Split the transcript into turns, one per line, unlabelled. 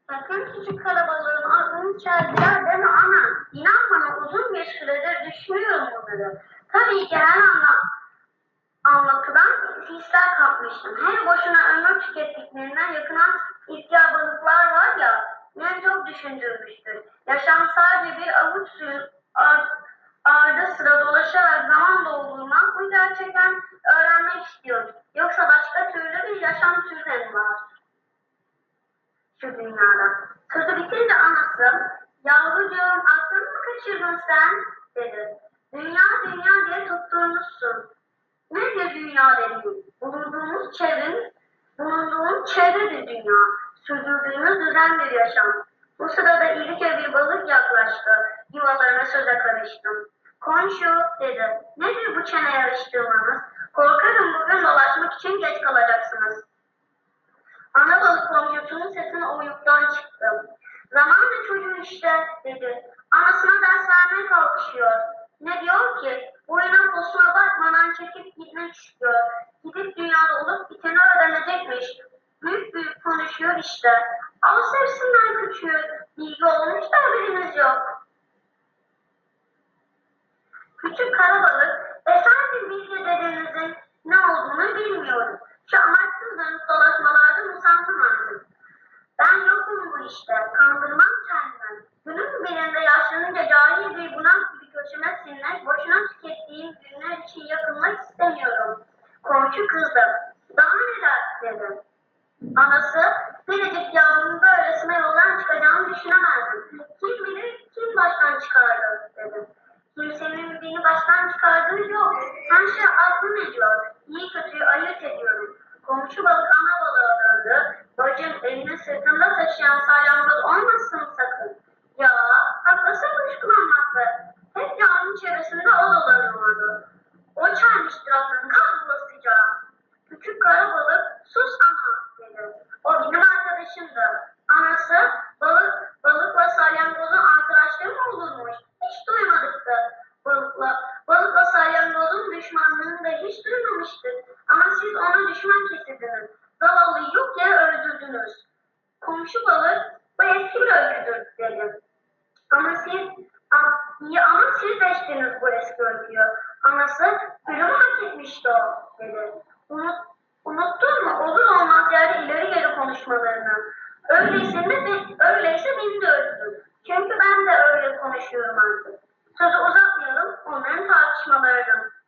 Sakın küçük karabalığın aklını çeldiler deme ana. İnan bana uzun bir süredir düşünüyorum bunları. Tabii ki her anlatıdan hisler kapmıştım. Her boşuna ömür tükettiklerinden yakınan ihtiyar balıklar var ya, beni çok düşündürmüştür. Yaşam sadece bir avuç suyun ardı sıra dolaşarak zaman doldurmak, bu gerçekten öğrenmek istiyorum. Yoksa başka türlü bir yaşam türü mi var şu dünyada? Sözü bitince anası, yavrucuğum aklını mı kaçırdın sen? Dedi. Dünya dünya diye tutturmuşsun. Nedir dünya dediğim? Bulunduğun çevre bir dünya. Sürdürdüğümüz düzen bir yaşam. Bu sırada irice bir balık yaklaştı. Yuvalarına söze karıştım. Komşu dedi. Nedir bu çene yarıştırmanız? Korkarım bugün dolaşmak için geç kalacaksınız. Ana balık komşusunun sesine uyuktan çıktı. Zamanla çocuğu işte dedi. Anasına ders vermeye kalkışıyor. Ne diyor ki? Boyuna posuna bakmadan çekip gitmek istiyor. Gidip dünyada olup biteni öğrenecekmiş. Büyük büyük konuşuyor işte. Al sevsinler küçüğü. Bilgi olmuş da haberiniz yok. Küçük karabalık, efendim Bilge dedenizin ne olduğunu bilmiyorum. Şu amaçsız dönüp dolaşmalarda musandım artık. Ben yokum bu işte, kandırmam kendimi. Günün birinde yaşlanınca cahil bir bunak gibi köşeme sinmek, boşuna tükettiğim günler için yakınmak istemiyorum. Komşu kızdı. Daha neler dedi. Anası, biricik yavrunun böylesine yoldan çıkacağını düşünemezdim. Kim bilir kim baştan çıkardı dedi. Kimsenin beni baştan çıkardığı yok. Her şey aklım ediyor. İyi kötüyü ayırt ediyorum. Komşu balık ana balığa döndü. Bacım elini sırtında taşıyan salyangoz olmasın sakın. Ya haklısın kuşkulanmakta. Hep yağmurun çevresinde o dolanıyordu. O çelmiştir aklını kahrolasıca. Küçük kara balık sus ana dedi. O benim arkadaşımdı. Anası balıkla salyangozun arkadaşlığı mı olurmuş? Hiç duymadıktı. Balıkla salyangozun düşmanlığını da hiç duymamıştık. Ama siz ona düşman kesirdiniz. Zavallıyı yok yere öldürdünüz. Komşu balık bu eski bir öyküdür dedi. Ama siz deştiniz bu eski öyküyü. Anası ölümü hak etmişti o dedi. Unuttun mu? Olur olmaz yerde ileri geri konuşmalarını. Öyleyse beni de öldürdün. Çünkü ben de öyle konuşuyorum artık. Sözü uzatmayalım, onların tartışmalarını.